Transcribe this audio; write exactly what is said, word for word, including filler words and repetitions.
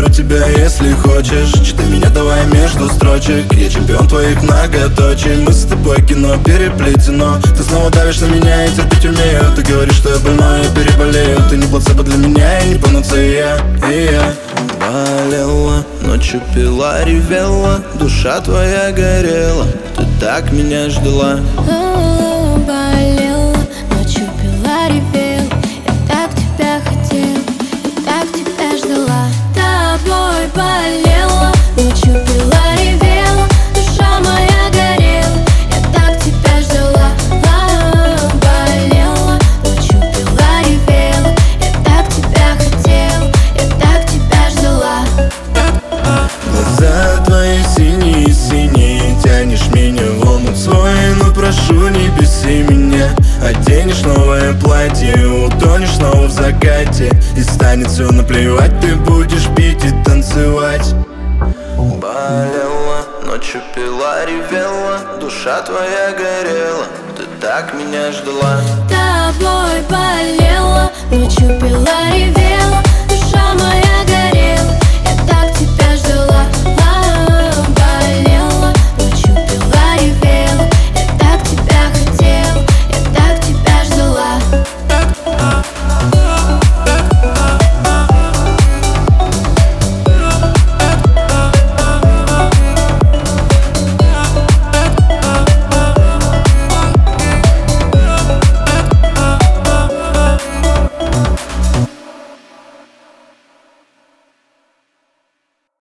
заберу тебя, если хочешь. Читай меня, давай между строчек. Я чемпион твоих многоточий. Мы с тобой кино переплетено. Ты снова давишь на меня, и терпеть умею. Ты говоришь, что я больной, я переболею. Ты не плацебо для меня, и не панацея. И я болела, ночью пила, ревела. Душа твоя горела, ты так меня ждала. Болела, ночью пила, ревела. Я так тебя хотела, я так тебя ждала. Тобой болела, ночью пила, ревела. Душа моя горела, я так тебя ждала. Болела, ночью пила, ревела. Я так тебя хотела, я так тебя ждала. Глаза твои синие-синие, тянешь меня в омут свой. Но прошу, не беси меня. Оденешь новое платье, утонешь снова в закате. И станет все наплевать, ты будешь пить и танцевать. Болела, ночью пила, ревела. Душа твоя горела, ты так меня ждала. Тобой болела, ночью пила, ревела.